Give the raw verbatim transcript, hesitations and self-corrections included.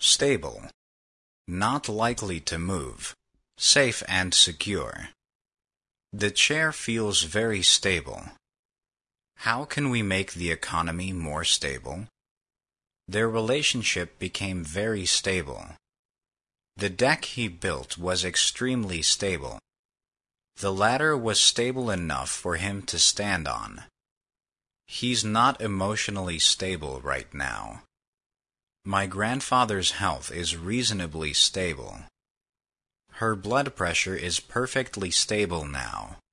Stable. Not likely to move. Safe and secure. The chair feels very stable. How can we make the economy more stable? Their relationship became very stable. The deck he built was extremely stable. The ladder was stable enough for him to stand on. He's not emotionally stable right now. My grandfather's health is reasonably stable. Her blood pressure is perfectly stable now.